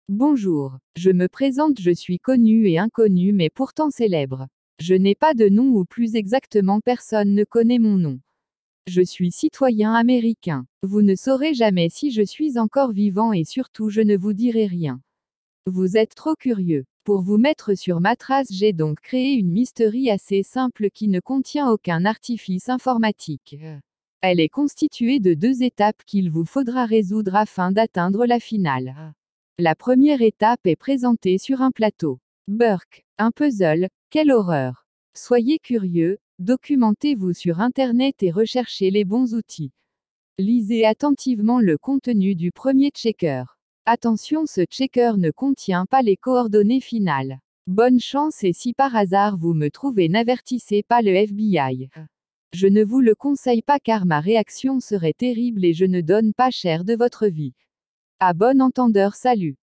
Bonjour, je me présente, je suis connu et inconnu mais pourtant célèbre. Je n'ai pas de nom ou plus exactement personne ne connaît mon nom. Je suis citoyen américain. Vous ne saurez jamais si je suis encore vivant et surtout je ne vous dirai rien. Vous êtes trop curieux. Pour vous mettre sur ma trace, j'ai donc créé une mystery assez simple qui ne contient aucun artifice informatique. Elle est constituée de 2 étapes qu'il vous faudra résoudre afin d'atteindre la finale. La première étape est présentée sur un plateau. Burk, un puzzle, quelle horreur. Soyez curieux, documentez-vous sur Internet et recherchez les bons outils. Lisez attentivement le contenu du premier checker. Attention, ce checker ne contient pas les coordonnées finales. Bonne chance et si par hasard vous me trouvez, n'avertissez pas le FBI. Je ne vous le conseille pas car ma réaction serait terrible et je ne donne pas cher de votre vie. À bon entendeur, salut.